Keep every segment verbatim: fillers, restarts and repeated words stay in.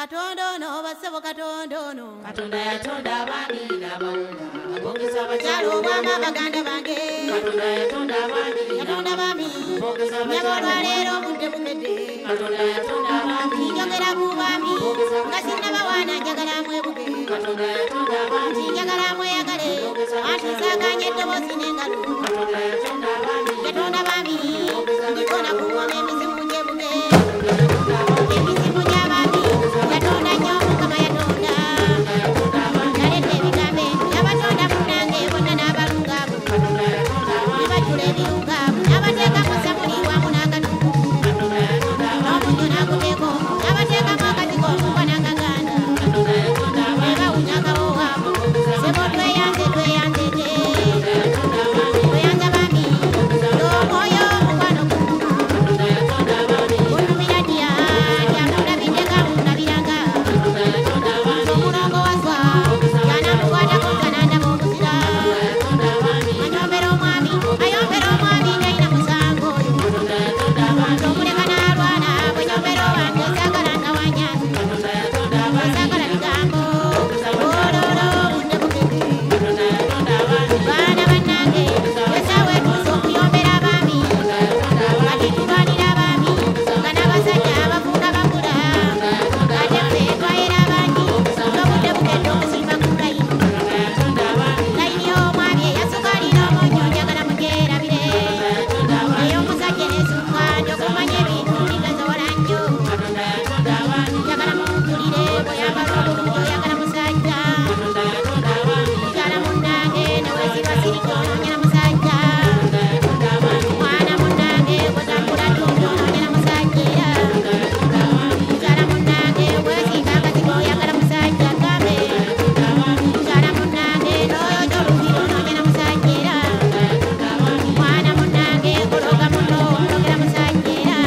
Katondo no basebo katondo no Katonda yatonda abandi n'abawula abongeza abakyalo obwama baganda bange Katonda yatonda abandi Katonda bami nyabona leero budde bukedde Katonda yatonda abandi njagala kubami nga sinnabawaana njagala mwebuge Katonda yatonda abandi njagala mweyagale anti nsaaganya eddoboozi n'engalo Katonda yatonda abandi Katonda bami ndikona kuwona emizimu gyebuge yatonda abandi emizimu gy'abami yatonda nnyo mukama yatonda naleta ebigambo n'abatonda munnange bonna n'abalungaamu Katonda yatonda abandi nibajjula ebirungaamu n'abateekamu samuli wamu n'akatuku Katonda yatonda abandi n'omujjo n'aguteeko n'abateekamu akatiko omuba n'akaganda Katonda yatonda abandi ebawunya akawoowamu sebo tweyanze tweyanze te yatonda abandi tweyanza bami n'omwoyo omukwano Katonda yatonda abandi gunumira dya dyamulabideka mulabiranga Katonda yatonda abandi omulongo waswa yanamukwatako nzanandaba omuzira yatonda abandi anyombera omwami ayombera omwami ngayina musango oyo Katonda yatonda abandi omuleka n'alwana bwe nyombera owange osagala nga wanyanzi Katonda yatonda abandi osagala bigambo ololo budde bugende Katonda yatonda abandi baana bannange esaawa etuuse okuyombera abaami kati tulwanira abaami nga n'abasajja abavuuka bakula ate ffe twayera abangi ng'obudde bugende okusimba ku layini layini y'omwami eyasooka alina omunnyo njagala mugyerabire ey'omusajja n'esukka ndokumanya ebintu bigenze wala nnyo njagala mumpulire bw'oyambala obulungi oyagala musajja mukyala munnange neweesiba sirika onoonyera musajja mwana munnange bw'otambula ttundu onoonyera musajja era mukyala munnange bwesinga akazigo oyagala musajja gambe mukyala munnange n'oyota olugiro onoonyera musajja era mwana munnange kologa muno ologera musajja era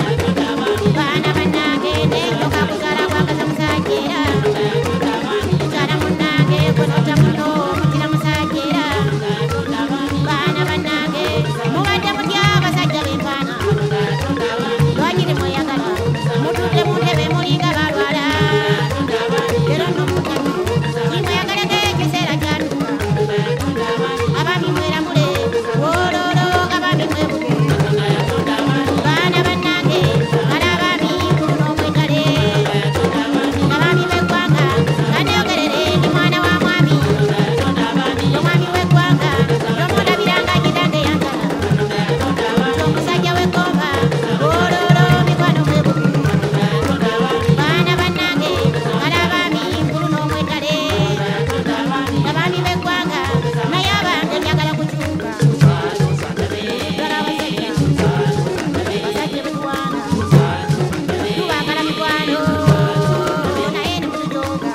baana bannange n'enjoka kuzaala kwagaza musajja era mukyala munnange bw'onota muno omutira musajja era baana bannange mubadde mutya abasajja b'enfaana lwakiri mweyagala mutudde mu ntebe mulinga balwala era nno mutatu kimweyagaleko ekiseera kyatuuka abaami mweramule wololo abaami mwebuge baana bannange kale abaami kulu n'omwegale abaami b'eggwanga kanneyogerere ndi mwana wa mwami omwami w'eggwanga tomulabiranga kitange yanzala omusajja w'egomba wololo mikwano mwebuge baana bannange kale abaami kulu n'omwegale abaami b'eggwanga naye abange njagala kukyuka ddala abasajja basajja beggwana tubaagala mikwano naye ne mutujooga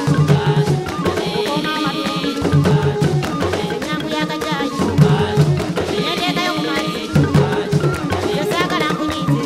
okuuma amatu enyangu y'akajayi neteekayo ku mazzi tosaagala nkunyiize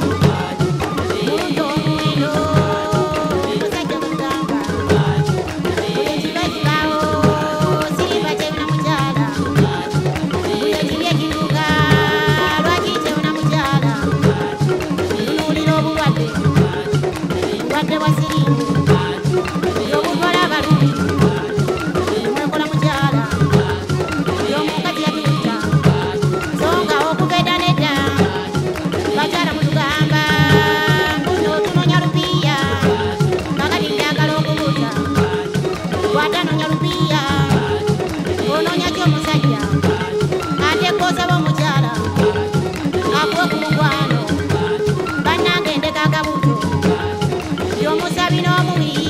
muntu omuwendo musajja mugamba buli ekiba ekibaawo sirimba kyebuna mukyala buli ekibi ekiruka lwaki kyebuna mukyala tunuulira obulwadde obulwadde bwa siriimu obutwala abalumi mwekola mukyala omukazi yatuyita so nga okuva edda nedda bakyala mutugamba mbuno tunoonya lupiiya kakati njagala okubuuza bw'ate anoonya lupiiya onoonya ki omusajja ate koosaba omukyala akuwe ku mukwano bannange ndeka akabuuzo y'omusabi n'omubiri